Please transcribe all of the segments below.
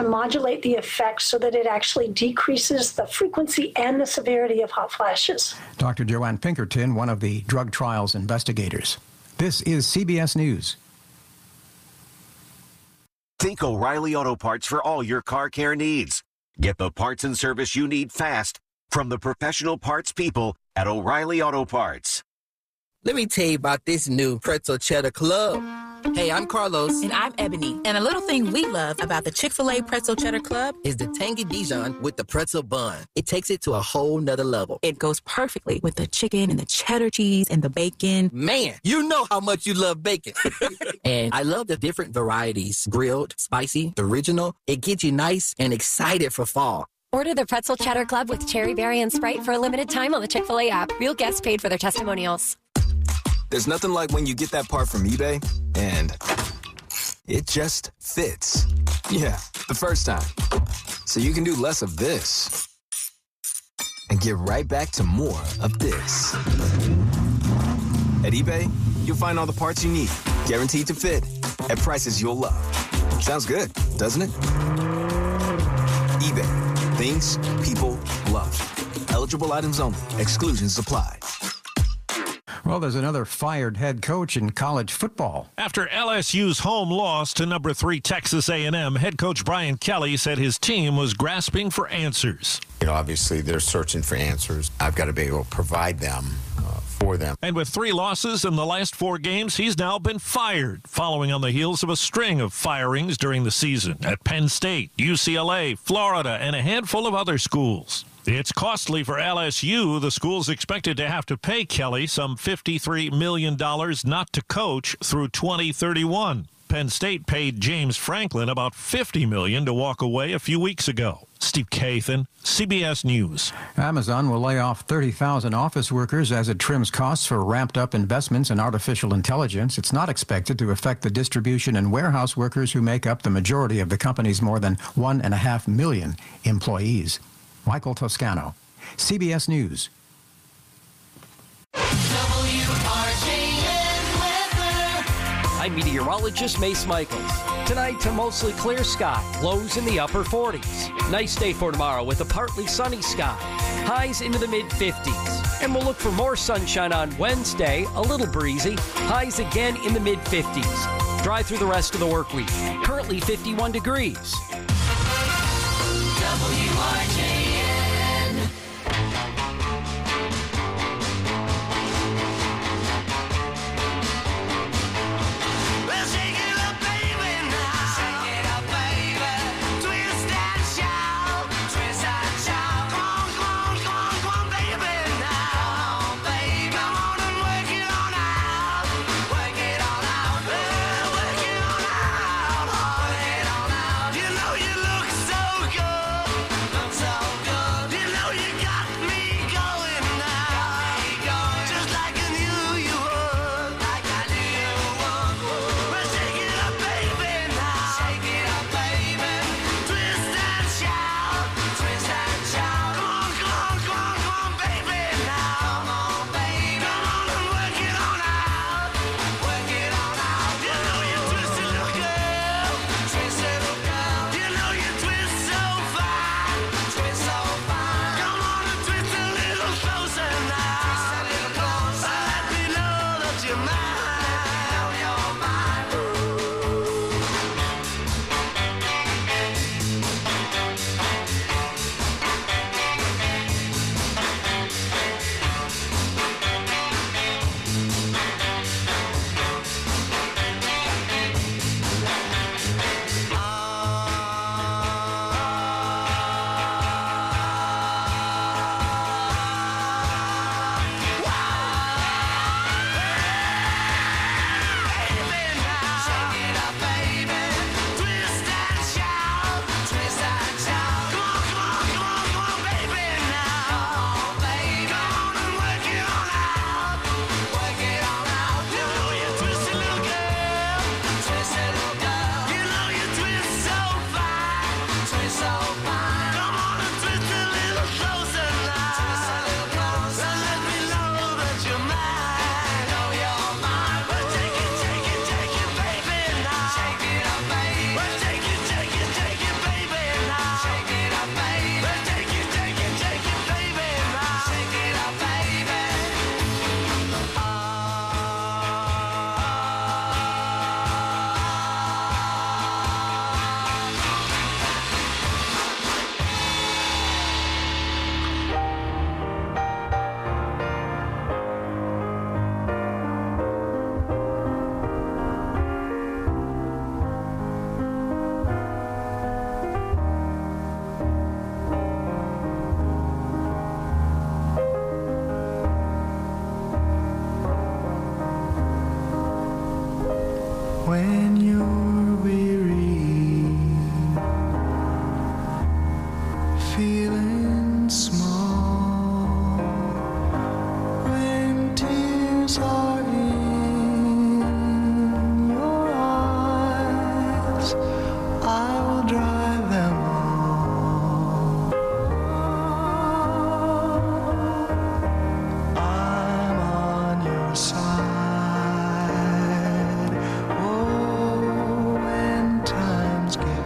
to modulate the effect so that it actually decreases the frequency and the severity of hot flashes. Dr. Joanne Pinkerton, one of the drug trials investigators. This is CBS News. Think O'Reilly Auto Parts for all your car care needs. Get the parts and service you need fast from the professional parts people at O'Reilly Auto Parts. Let me tell you about this new Pretzel Cheddar Club. Hey, I'm Carlos. And I'm Ebony. And a little thing we love about the Chick-fil-A Pretzel Cheddar Club is the tangy Dijon with the pretzel bun. It takes it to a whole nother level. It goes perfectly with the chicken and the cheddar cheese and the bacon. Man, you know how much you love bacon. And I love the different varieties. Grilled, spicy, original. It gets you nice and excited for fall. Order the Pretzel Cheddar Club with Cherry Berry and Sprite for a limited time on the Chick-fil-A app. Real guests paid for their testimonials. There's nothing like when you get that part from eBay and it just fits. Yeah, the first time. So you can do less of this and get right back to more of this. At eBay, you'll find all the parts you need, guaranteed to fit, at prices you'll love. Sounds good, doesn't it? eBay, things people love. Eligible items only. Exclusions apply. Well, there's another fired head coach in college football. After LSU's home loss to number 3 Texas A&M, head coach Brian Kelly said his team was grasping for answers. Obviously, they're searching for answers. I've got to be able to provide them for them. And with 3 losses in the last 4 games, he's now been fired, following on the heels of a string of firings during the season at Penn State, UCLA, Florida, and a handful of other schools. It's costly for LSU. The school's expected to have to pay Kelly some $53 million not to coach through 2031. Penn State paid James Franklin about $50 million to walk away a few weeks ago. Steve Kathan, CBS News. Amazon will lay off 30,000 office workers as it trims costs for ramped-up investments in artificial intelligence. It's not expected to affect the distribution and warehouse workers who make up the majority of the company's more than 1.5 million employees. Michael Toscano, CBS News. I'm meteorologist Mace Michaels. Tonight, to mostly clear sky, lows in the upper 40s. Nice day for tomorrow with a partly sunny sky. Highs into the mid-50s. And we'll look for more sunshine on Wednesday, a little breezy. Highs again in the mid-50s. Dry through the rest of the work week. Currently 51 degrees. WRJN. feeling small when tears are in your eyes. I will dry them all. I'm on your side. Oh, when times get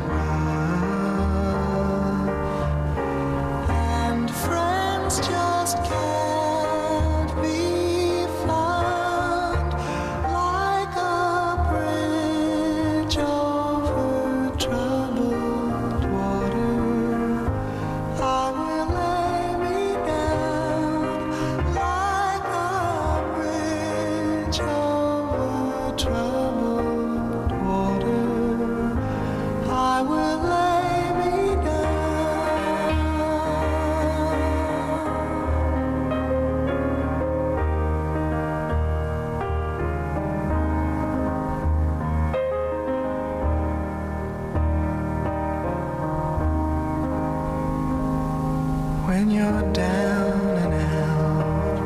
rough and friends just can't be found, like a bridge over troubled water, I will lay me down. Like a bridge over troubled water, I will lay me down. When you're down and out,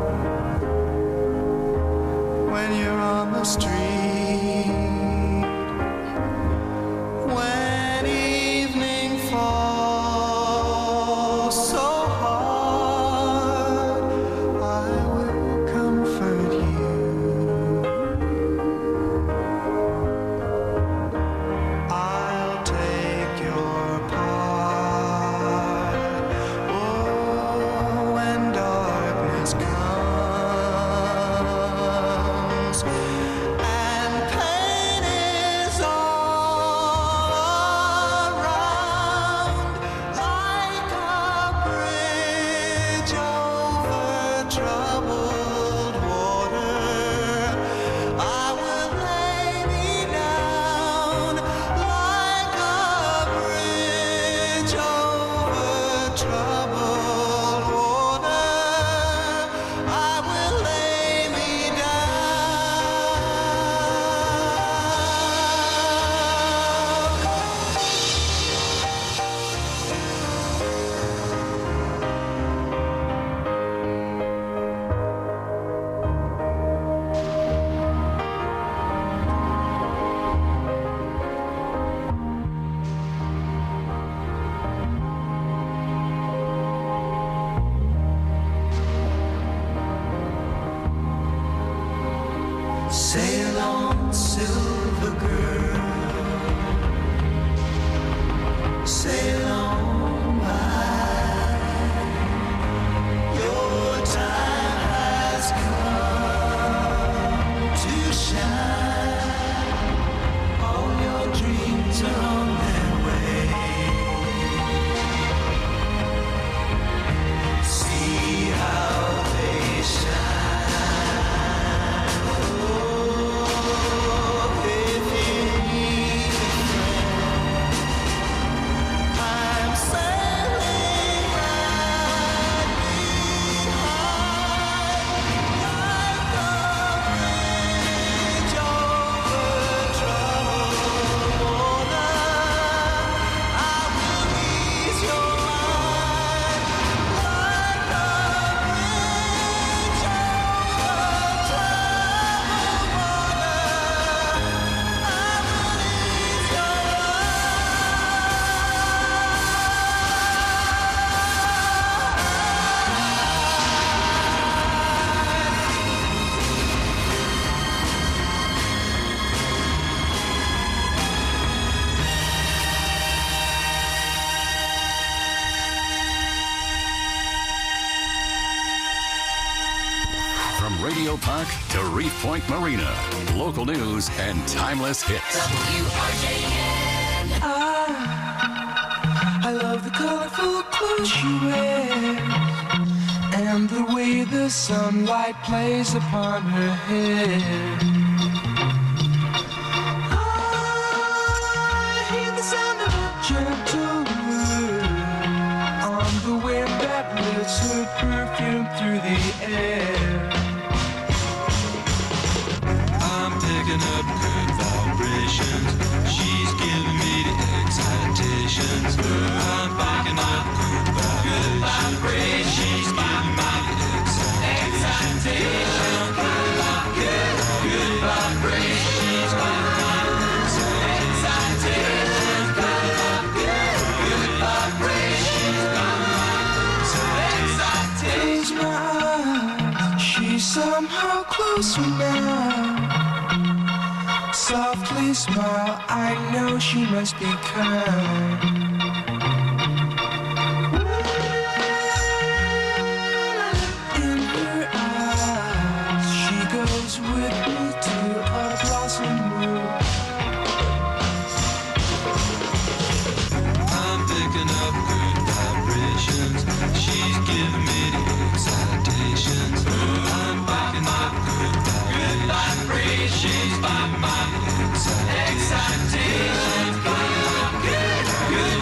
when you're on the street, when evening falls so hard, I will comfort you. I'll take your part. Oh, when darkness comes and pain is all around, like a bridge over troubled water, I will lay me down. Like a bridge over troubled water, I will lay me Sail on, silver girl, sail on by. Your time has come to shine. All your dreams are on their way. See how they shine. From Radio Park to Reef Point Marina, local news and timeless hits. I love the colorful clothes she wears and the way the sunlight plays upon her hair. I hear the sound of a gentle word on the wind that lifts her perfume through the air. I'm picking up good vibrations. She's giving me the excitations. I'm picking up good vibrations. good vibrations, excitation, good vibrations, excitation, good vibrations, excitation. Close my eyes, she's somehow closer now. Softly smile, I know she must be kind. In her eyes, she goes with me to a blossom room. I'm picking up good vibrations. She's giving me the excitations. I'm picking up good vibrations. Excitation, good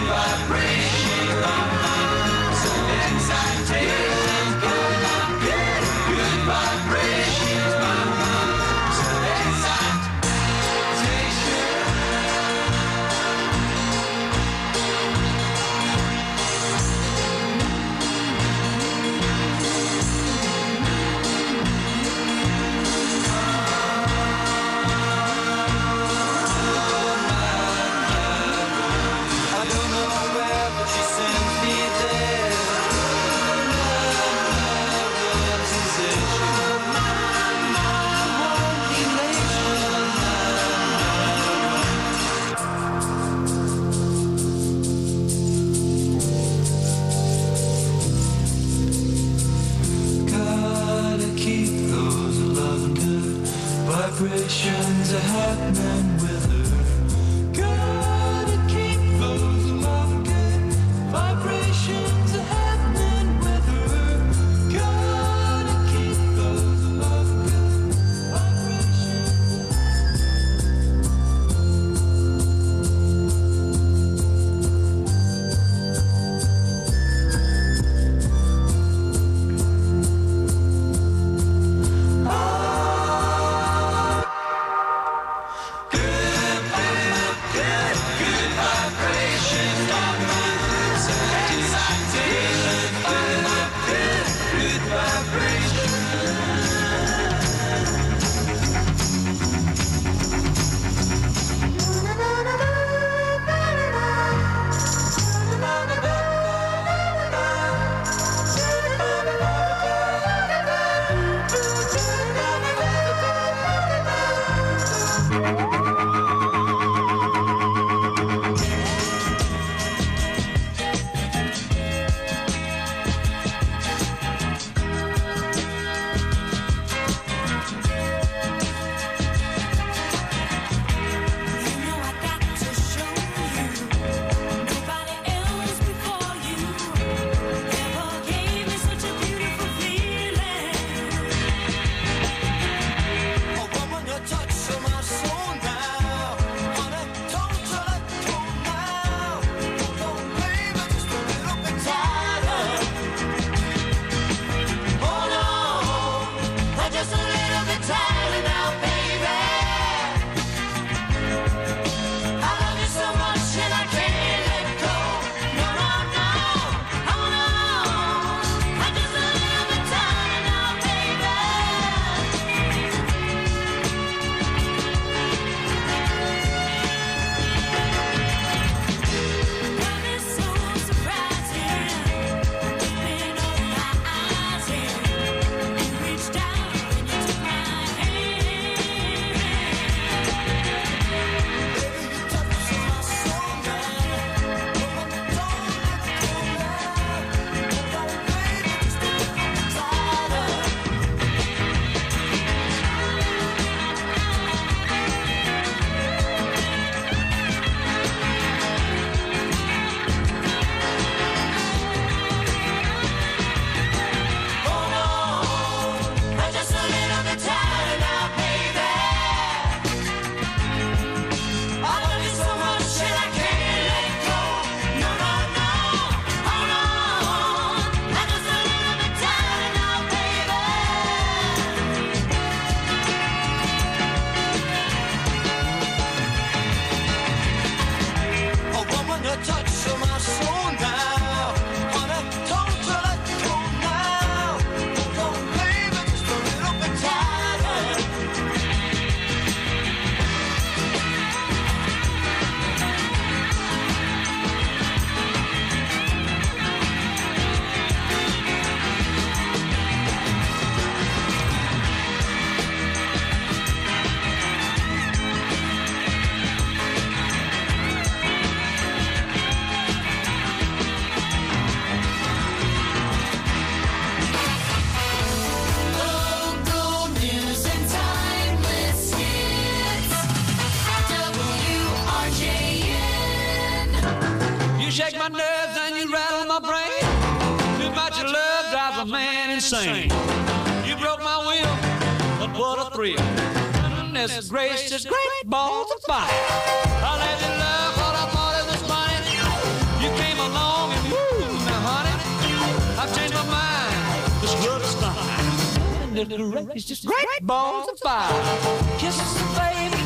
my nerves and you rattle my brain. Too much love drives a man insane. You broke my will, but what a thrill. Goodness gracious, great balls of fire. I let you love what I thought it was funny. You came along and woo, now honey, I've changed my mind. This love is fine. Goodness gracious, great balls of fire. Kisses, baby.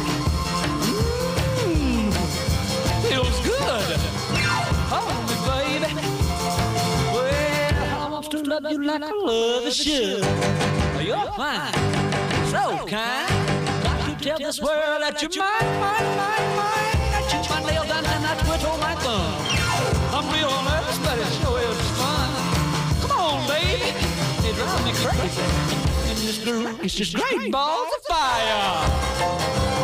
Feels good. Hold me, baby. Well, I want to love you like I love a should. You're fine, so kind. Got to tell this world that you're mine. That you my nails down and I twiddle my thumb. I'm real nervous, but it sure is fun. Come on, baby. It drives me crazy. It's just great balls of fire.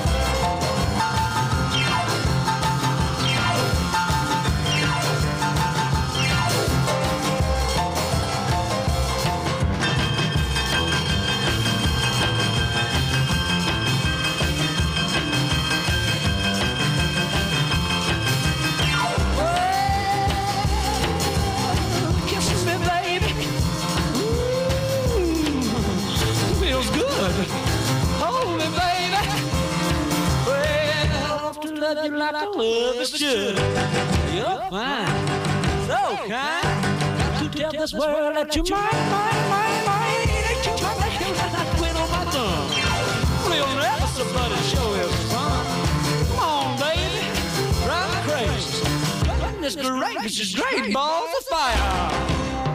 Hold me, baby. Well, I want to love you like I love is should. You're fine, so kind. Got to tell this world that you're mine. That you my nails and I quit on my thumb. Real never somebody show is fun. Come on, baby, drive me crazy. Goodness gracious, great balls of fire.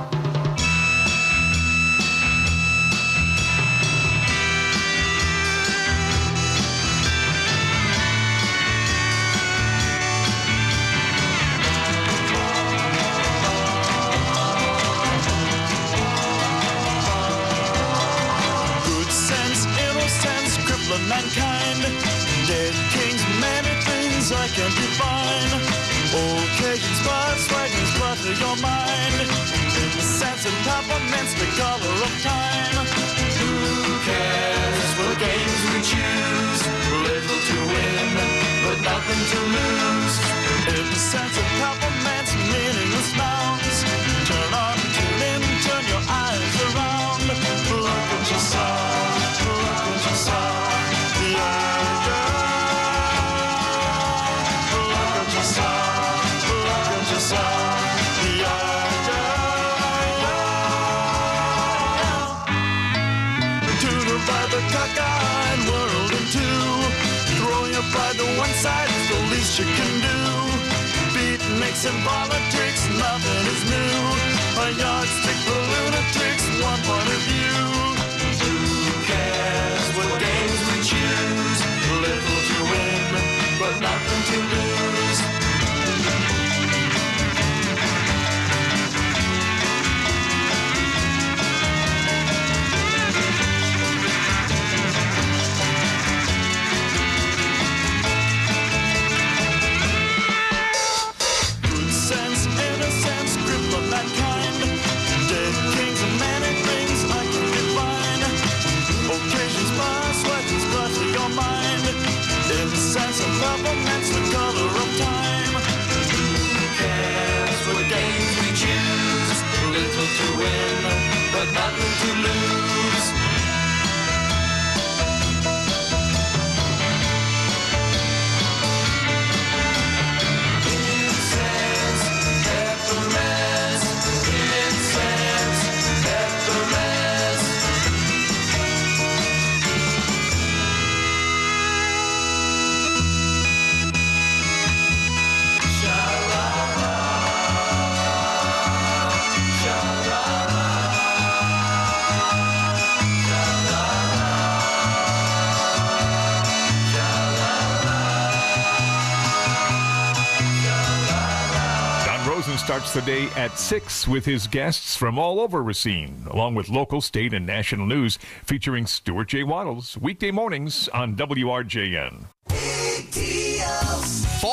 Mankind, dead kings, many things I can define. Occasions, spots, frightens, flutter your mind. In the sense of compliments, the color of time. Who cares what games we choose? Little to win, but nothing to lose. In the sense of compliments, meaningless nouns. Turn on, tune in, turn your eyes around. Look at yourself, look at yourself. Cockeyed world in two. Throw your pride to one side, it's the least you can do. Beatniks and politics, nothing is new. A yardstick for lunatics, one point of view. Who cares what games we choose? Little to win, but nothing to lose. Compliments the color of time. Who cares what games we choose? Little to win, but nothing to lose. Incense, Ephemers, incense, Ephemers. Starts the day at 6 with his guests from all over Racine, along with local, state, and national news featuring Stuart J. Waddles, weekday mornings on WRJN. Fall brings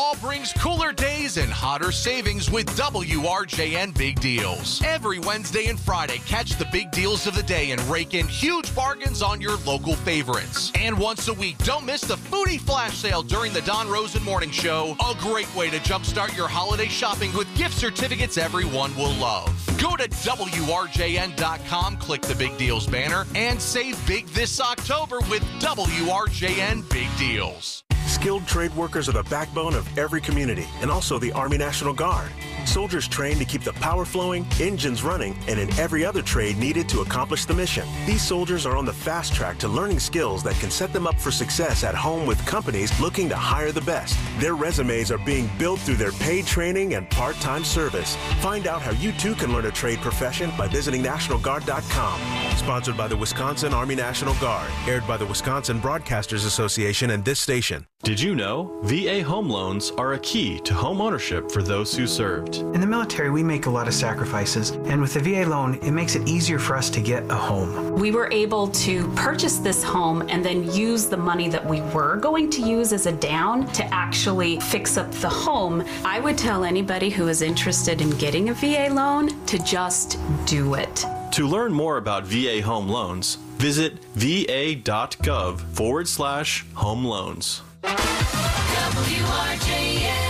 brings cooler days and hotter savings with WRJN Big Deals. Every Wednesday and Friday, catch the big deals of the day and rake in huge bargains on your local favorites. And once a week, don't miss the Foodie Flash Sale during the Don Rosen Morning Show. A great way to jumpstart your holiday shopping with gift certificates everyone will love. Go to WRJN.com, click the Big Deals banner, and save big this October with WRJN Big Deals. Skilled trade workers are the backbone of every community and also the Army National Guard. Soldiers trained to keep the power flowing, engines running, and in every other trade needed to accomplish the mission. These soldiers are on the fast track to learning skills that can set them up for success at home with companies looking to hire the best. Their resumes are being built through their paid training and part-time service. Find out how you too can learn a trade profession by visiting NationalGuard.com. Sponsored by the Wisconsin Army National Guard. Aired by the Wisconsin Broadcasters Association and this station. Did you know VA home loans are a key to home ownership for those who served? In the military, we make a lot of sacrifices, and with the VA loan, it makes it easier for us to get a home. We were able to purchase this home and then use the money that we were going to use as a down to actually fix up the home. I would tell anybody who is interested in getting a VA loan to just do it. To learn more about VA home loans, visit va.gov/home loans. WRJN.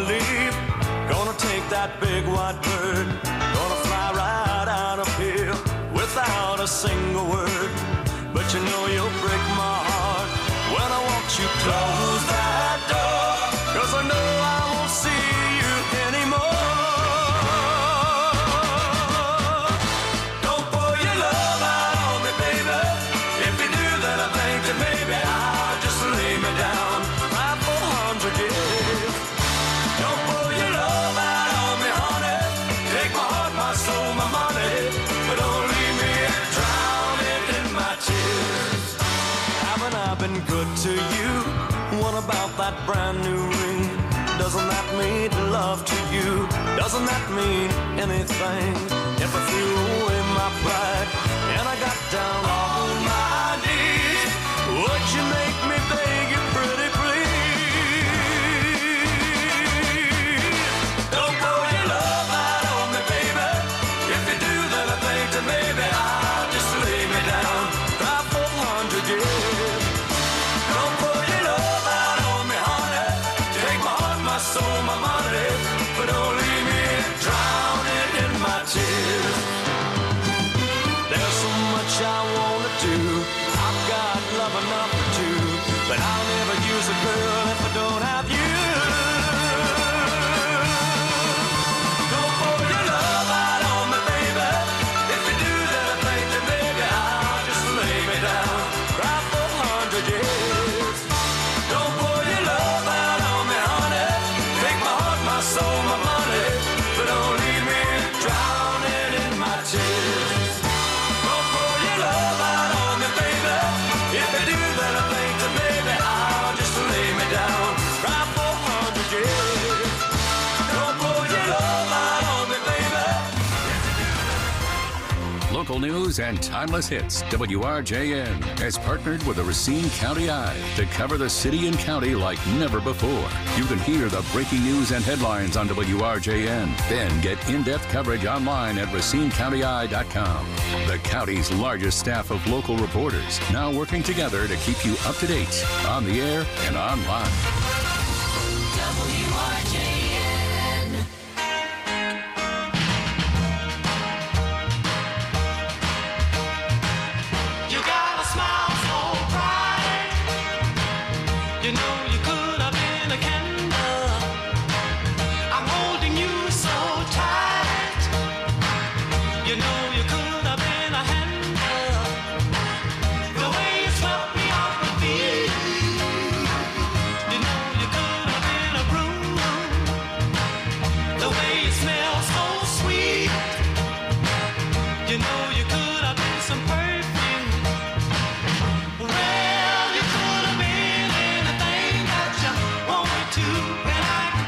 That big white bird, gonna fly right out of here. good to you? What about that brand new ring? Doesn't that mean love to you? Doesn't that mean anything? If I threw away my pride and I got down on my knees, would you make me beg you pretty please? Don't throw your love out on me, baby. If you do, then I think that maybe I'll just lay me down, cry for 100 years. Don't throw your love out on me, honey. Take my heart, my soul, my money, but don't leave me drowning in my tears. There's so much I wanna do. I've got love enough for two, but I'll never use a girl if I don't have you. Don't pour your love out on me, baby. If you do, then I think that maybe I'll just lay me down, cry for 100 years. Don't pour your love out on me, honey. Take my heart, my soul, my money, but don't leave me drowning in my tears. Don't pour your love out on me, baby. If you do, then I think that maybe I'll just lay me down, cry for 100 years. Don't pour your love out on me, baby. Local news and timeless hits. WRJN has partnered with the Racine County Eye to cover the city and county like never before. You can hear the breaking news and headlines on WRJN. Then get in-depth coverage online at RacineCountyEye.com. The county's largest staff of local reporters now working together to keep you up to date on the air and online. WRJN. You got a smile so bright. You know you could have been a candle. I'm holding you so tight. You know you could have been a handle. The way you swept me off my feet. You know you could have been a broom. The way you smell so sweet. You know you could have been some perfume. Well, you could have been anything that you wanted to, and I can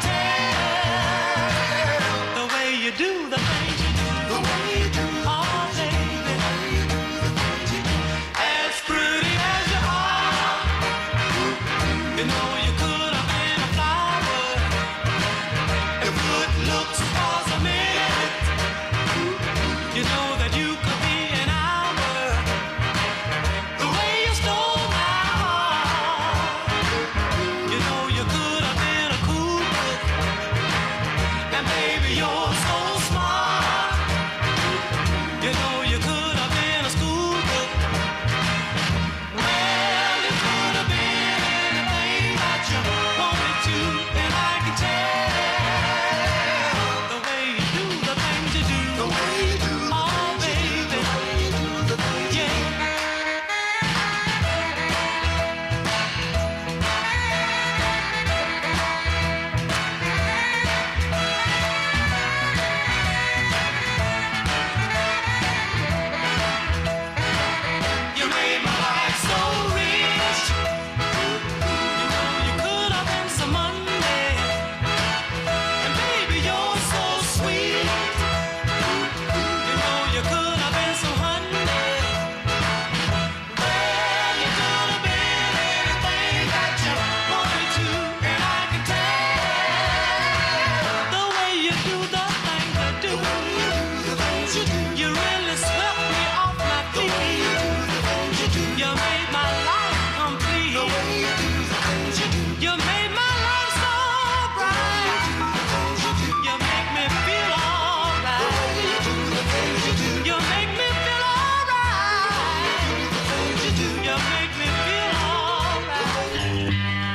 tell the way you do the things you do. The way you do. Oh, baby. As pretty as you are, you know you could have been a flower. If good looks was a minute, you know that you could be an hour. The way you stole my heart, you know you could have been a cool book. And baby, you're so smart. You know you could have been a school book. Well, you could have been anything that you wanted to, and I can tell the way you do the things you do. The way you do. Oh, baby. Yeah. You made my life so rich. You know you could have been some money. And baby, you're so sweet. You know you could have been some honey. Well, you could have been anything that you wanted to, and I can tell the way you do the things you do. You really swept me off my feet. You made my life complete. You made my life so bright. You make me feel alright. You make me feel alright. You make me feel alright.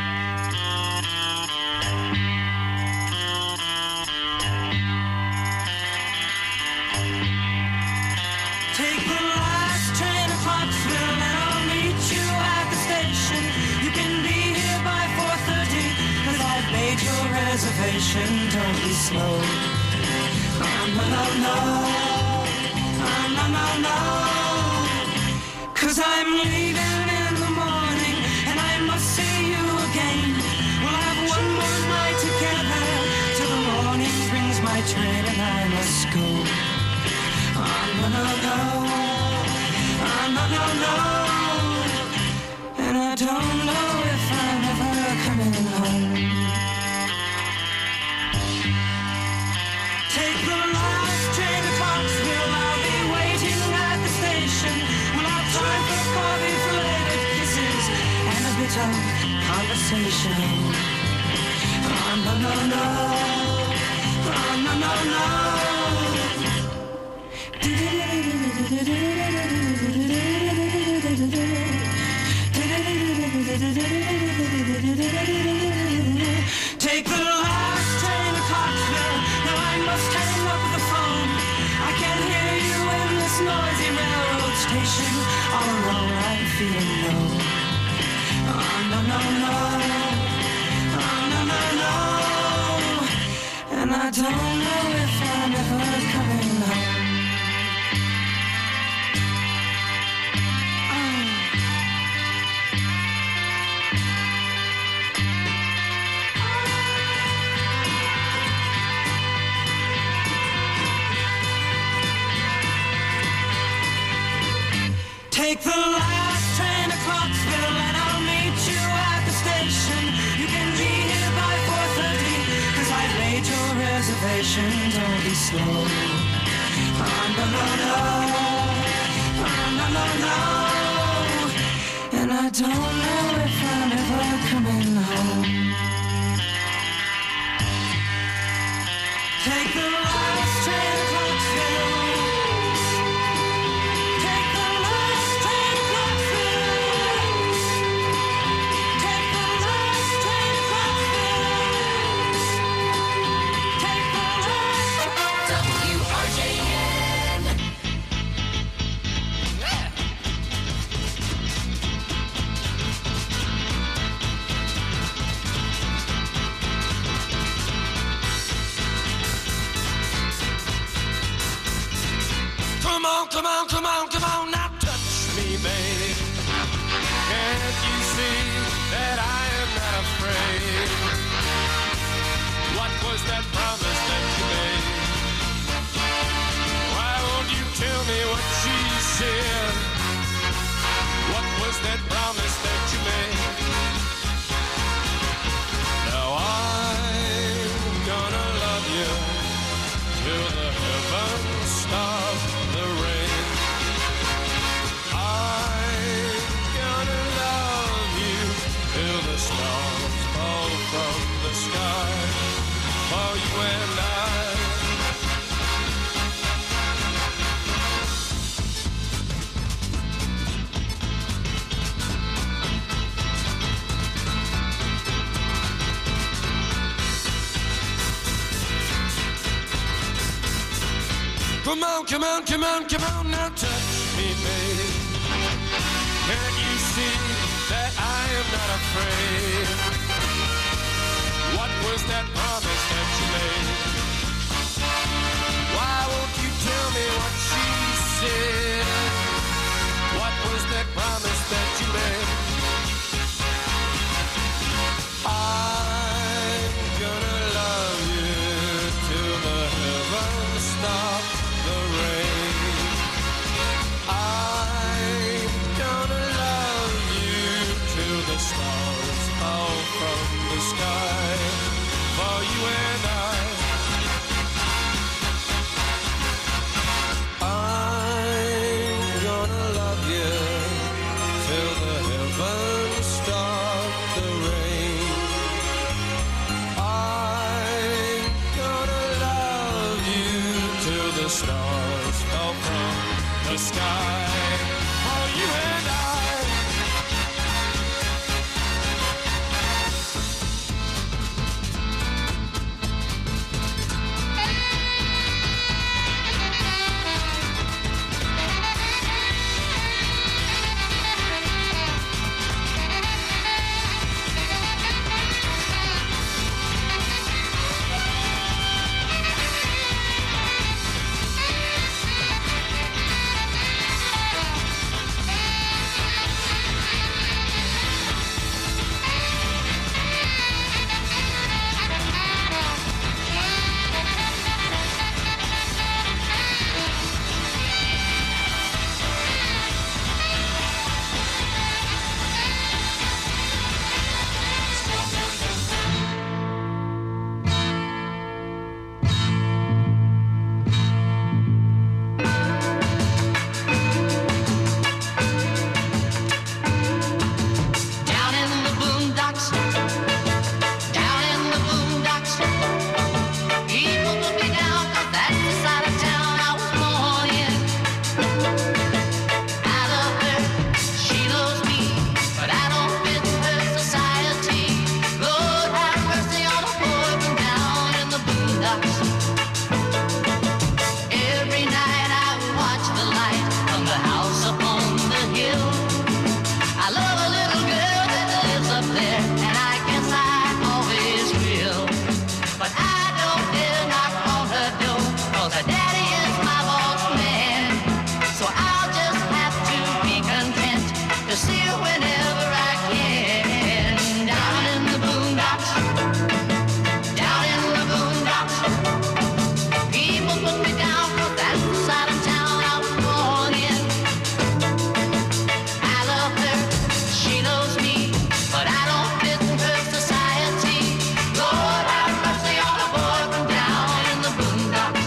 Take the last train to Pottsville and I'll meet you at the station. You can be here by 4:30 'cause I've made your reservation. Don't be slow. No, no, no. No, no, no. 'Cause I'm leaving in the morning and I go. No, no, no. No, no, no. And I don't know if I'm ever coming home. Take the last train to Clarksville. I'll be waiting at the station. We'll have time for coffee, flavoured kisses, and a bit of conversation. No, no, no. No, no, no. Take the last train to Clarksville. Now I must hang up the phone. I can't hear you in this noisy railroad station. All alone I'm feeling low. No, no, no. No, no, no. And I don't know if I'm ever coming home. Take the last train to Clarksville and I'll meet you at the station. You can be here by 4:30, 'cause I've made your reservation. Don't be slow. No, no, no. No, no, no. And I don't know if I'm ever coming home. Take the last train to Clarksville. Come on, come on, come on, now touch me, baby. Can't you see that I am not afraid? What was that promise that you made? Why won't you tell me what she said? What was that promise that you made? Now I'm gonna love you till the heavens stop the rain. Stars fall from the sky for you and I. Come on, come on, come on, come on, now touch me, baby. Can't you see that I am not afraid? What was that promise that you made? Why won't you tell me what she said? What was that promise that you made? I'm gonna love you till the heavens stop the rain. whenever I can. Down in the boondocks, down in the boondocks. People put me down 'cause that's the side of town I was born in. I love her, she loves me, but I don't fit in her society. Lord have mercy on a boy from down in the boondocks.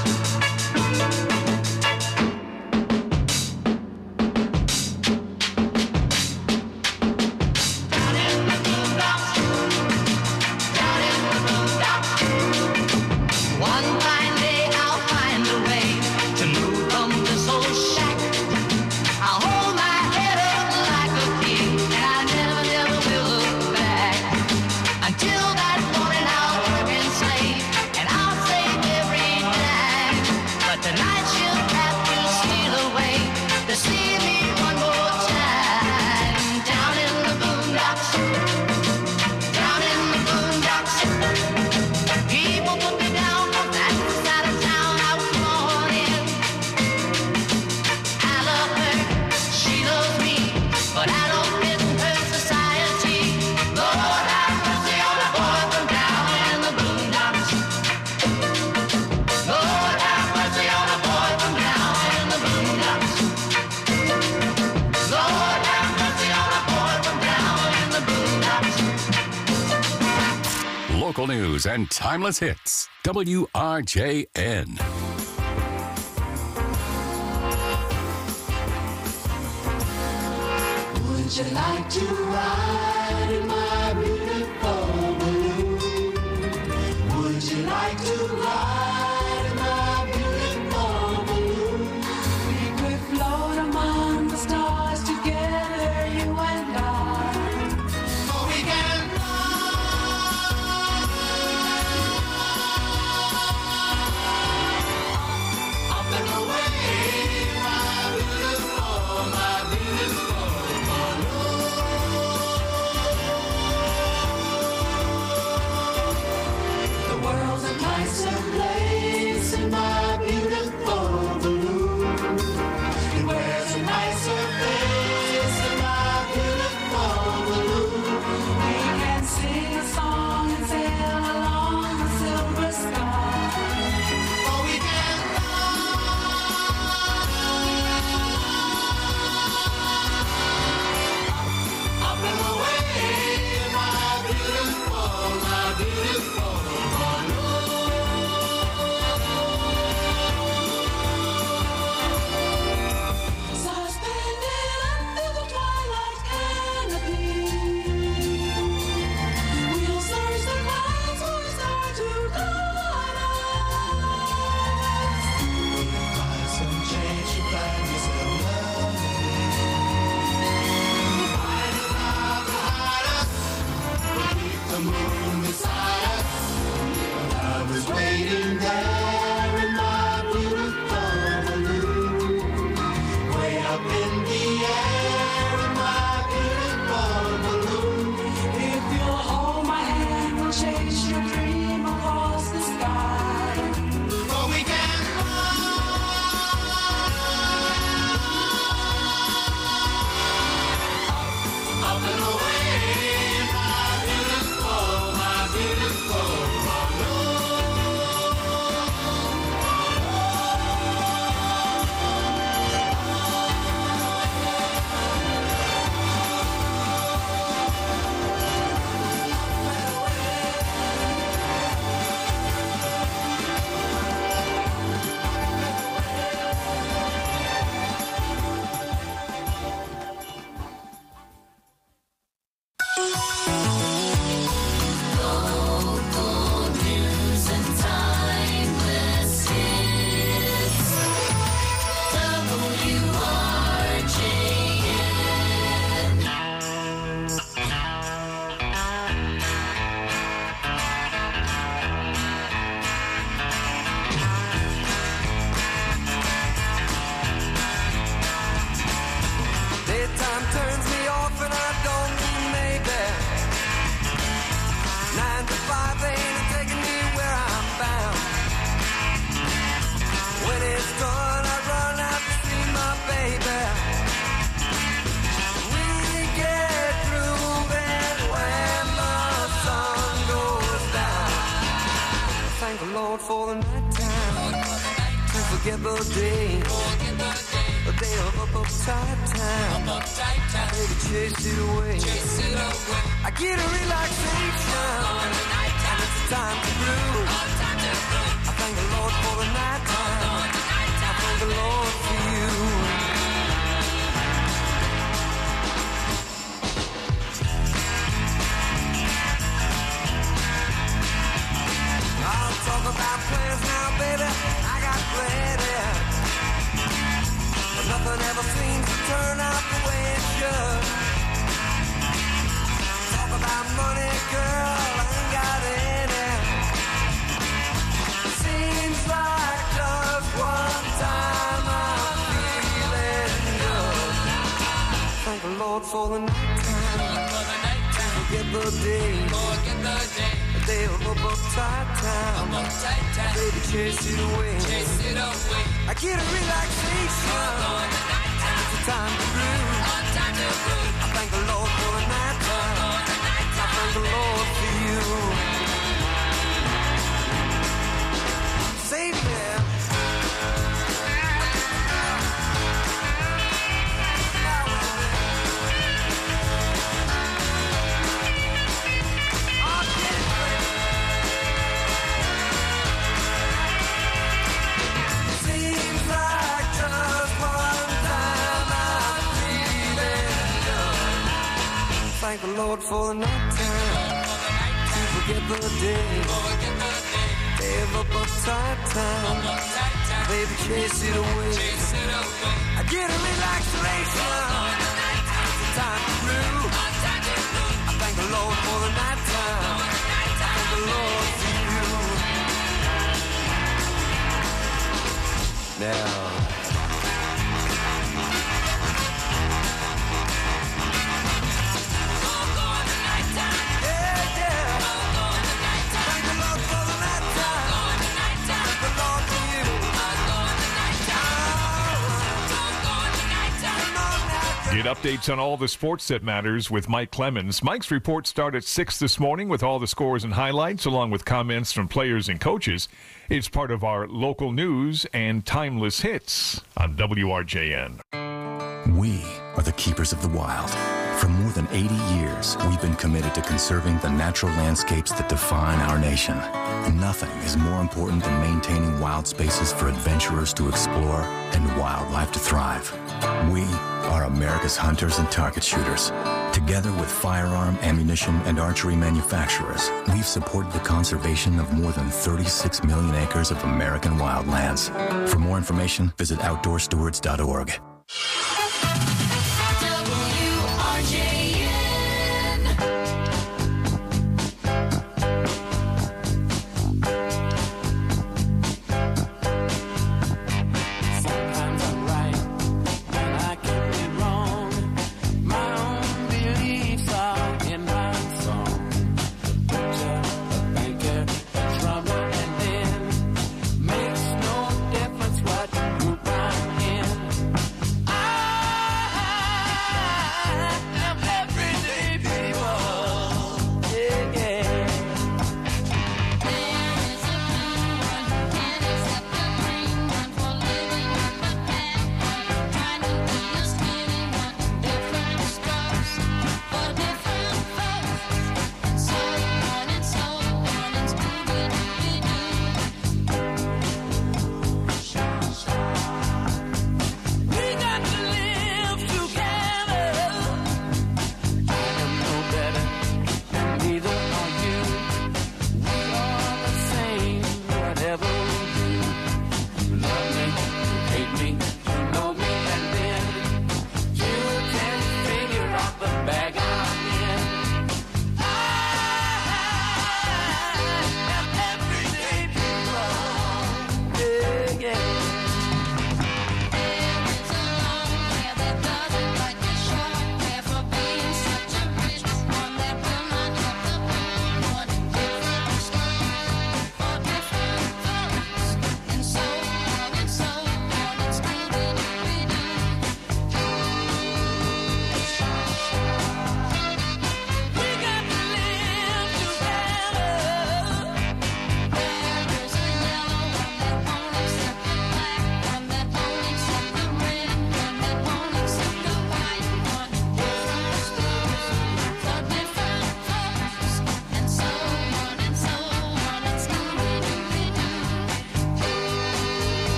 Down in the boondocks, down in the boondocks. One fine day I'll find a way to move from this old shack. I'll hold my head up like a king, and I never, never will look back. Until that morning I'll work and slave, and I'll save every dime. But tonight she'll have to steal away to see me one more time. Down in the boondocks, down in the boondocks. People put me down 'cause that's the side of town I was born in. I love her, she loves me, but I don't fit in her society. Lord have mercy on a boy from down in the boondocks. Lord have mercy on a boy from down in the boondocks. Lord have mercy on a boy from down in the boondocks. Local news and timeless hits. WRJN. Would you like to ride in my beautiful balloon? Would you like to ride in my beautiful balloon? We could float among the stars together, you and I. Oh, we can fly up and away, my beautiful balloon. forget the day of uptight time. Baby, chase it away. I get a relaxation, and it's time to groove. I thank the Lord for the night time. I thank the Lord for you. I'll talk about plans now, baby. I got plenty. But nothing ever seems to turn out the way it should. Talk about money, girl, I ain't got any. Seems like just one time I'm feeling good. Thank the Lord for the night time. Forget the day. The day of uptight time. Baby, chase it away. I get a relaxation. It's a time to groove. I thank the Lord for the night time. I thank the Lord for you. Save me. Thank the Lord for the night time. To forget the day of uptight time. Baby, chase it away. I get a relaxation. It's a time to groove. I thank the Lord for the night time. I thank the Lord for you. Now. Get updates on all the sports that matters with Mike Clemens. Mike's reports start at 6 this morning with all the scores and highlights, along with comments from players and coaches. It's part of our local news and timeless hits on WRJN. We are the keepers of the wild. For more than 80 years, we've been committed to conserving the natural landscapes that define our nation. Nothing is more important than maintaining wild spaces for adventurers to explore and wildlife to thrive. We are America's hunters and target shooters. Together with firearm, ammunition, and archery manufacturers, we've supported the conservation of more than 36 million acres of American wildlands. For more information, visit outdoorstewards.org.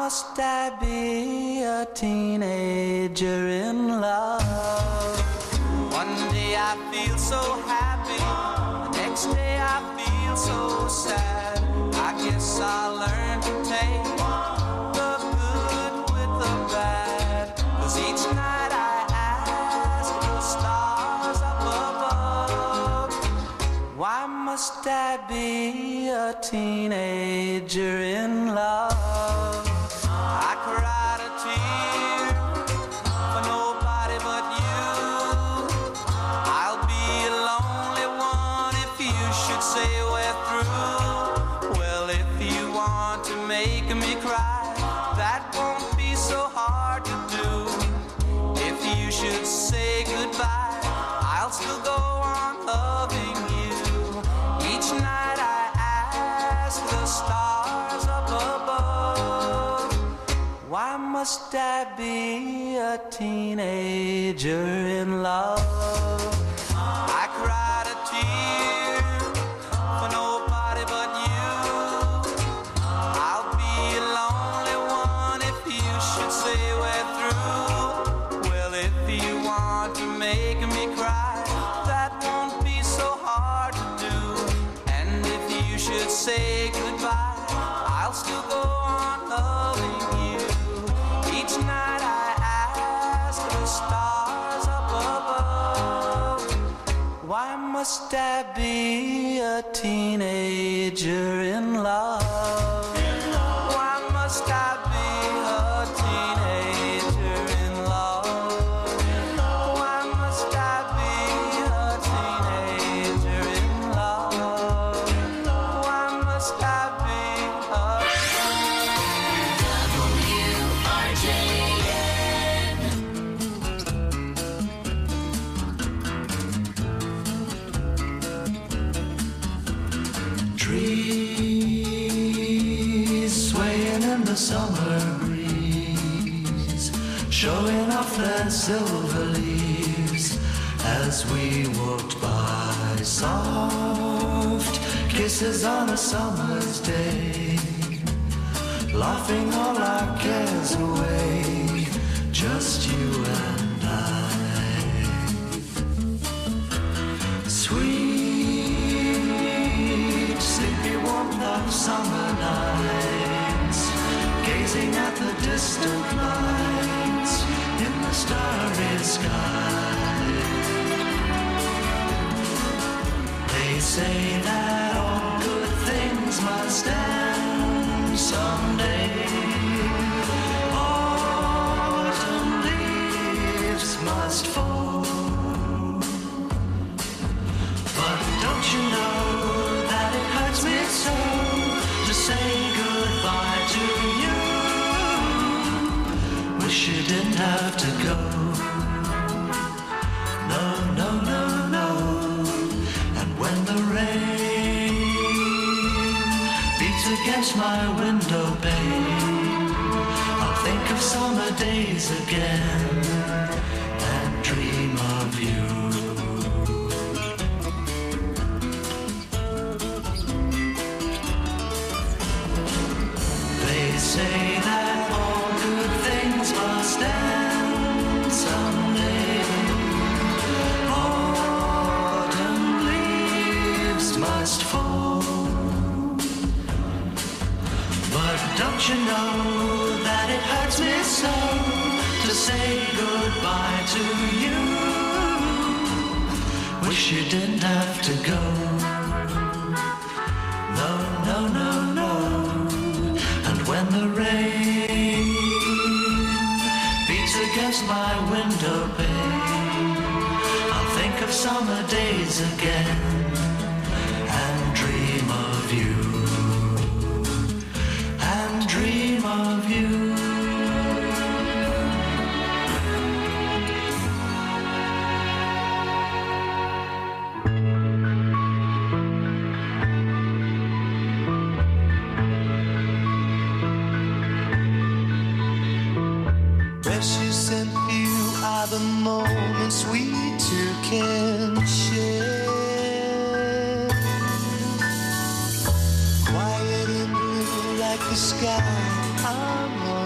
must I be a teenager in love? One day I feel so happy, the next day I feel so sad. I guess I'll learn to take the good with the bad. 'Cause each night I ask the stars up above, why must I be a teenager in love? I cried a tear for nobody but you. I'll be a lonely one if you should say we're through. Well, if you want to make me cry, that won't be so hard to do. If you should say goodbye, I'll still go on loving you. Each night I ask the stars up above, why must I be a teenager in love? I cried a tear for nobody but you. I'll be a lonely one if you should say we're through. Well, if you want to make me cry, that won't be so hard to do. And if you should say goodbye, I'll still go on loving you. Each night I ask the stars up above, why must I be a teenager in love? Why must I be a teenager in love? Why must I be a teenager in love? Why must I be a trees swaying in the summer breeze, showing off their silver leaves as we walked by. Soft kisses on a summer's day, laughing all our cares away, just you and I. Sweet, sleepy warmth of summer nights, gazing at the distant lights in the starry sky. They say that all good things must end someday. Autumn leaves must fall. But don't you know that it hurts me so to say goodbye to you? Wish you didn't have to go. No, no, no, no. And when the rain beats against my window pane, I'll think of summer days again and dream of you. They say that all good things must end someday. Autumn leaves must fall. But don't you know that it hurts me so to say goodbye to you? Wish you didn't have to go. No, no, no, no. And when the rain beats against my window pane, I'll think of summer days again and dream of you. And dream of you. Precious and few are the moments we two can share. Quiet and blue like the sky I'm on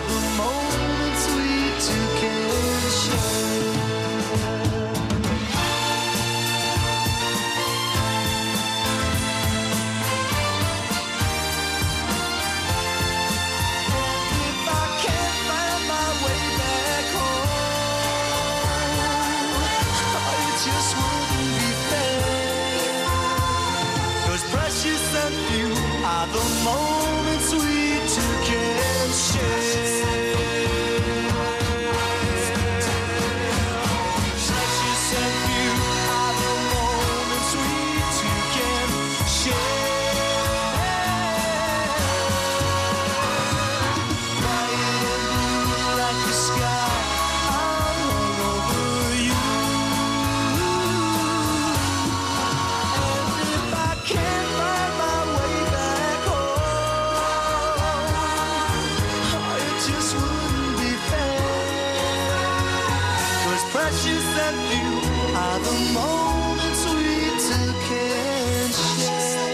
the moments we two can share. If I can't find my way back home, it just wouldn't be fair. 'Cause precious and few are the moments we two can share. Precious and few are the moments we two can share. Bright and blue like the sky, I'm all over you. And if I can't find my way back home, it just wouldn't be fair. 'Cause precious and few are the moments we two can share.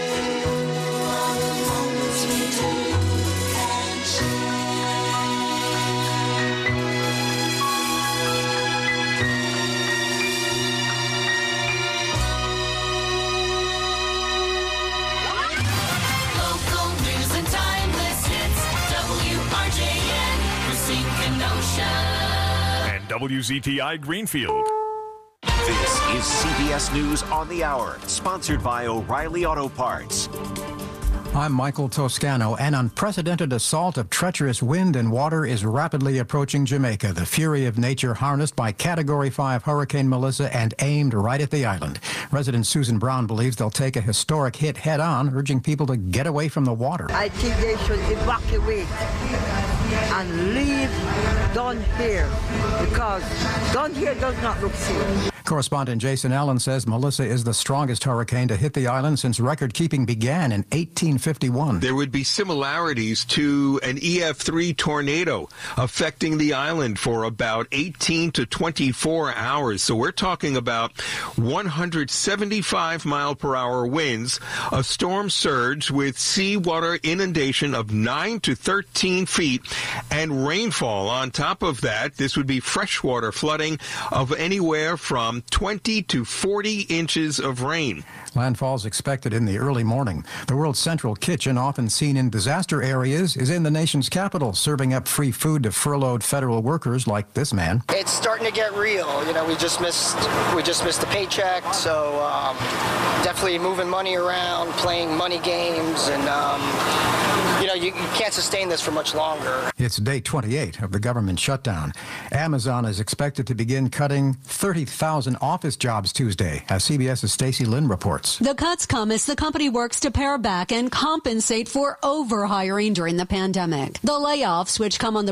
Local news and timeless hits. WRJN, Racine Kenosha. And WZTI Greenfield. This is CBS News on the Hour, sponsored by O'Reilly Auto Parts. I'm Michael Toscano. An unprecedented assault of treacherous wind and water is rapidly approaching Jamaica, the fury of nature harnessed by Category 5 Hurricane Melissa and aimed right at the island. Resident Susan Brown believes they'll take a historic hit head-on, urging people to get away from the water. I think they should evacuate and leave down here because down here does not look safe. Correspondent Jason Allen says Melissa is the strongest hurricane to hit the island since record-keeping began in 1851. There would be similarities to an EF3 tornado affecting the island for about 18 to 24 hours. So we're talking about 175 mile per hour winds, a storm surge with seawater inundation of 9 to 13 feet, and rainfall on top of that. This would be freshwater flooding of anywhere from 20 to 40 inches of rain. Landfall is expected in the early morning. The world's central kitchen, often seen in disaster areas, is in the nation's capital, serving up free food to furloughed federal workers like this man. It's starting to get real. You know, we just missed the paycheck, so definitely moving money around, playing money games, and you can't sustain this for much longer. It's day 28 of the government shutdown. Amazon is expected to begin cutting 30,000 office jobs Tuesday, as CBS's Stacey Lynn reports. The cuts come as the company works to pare back and compensate for overhiring during the pandemic. The layoffs, which come on the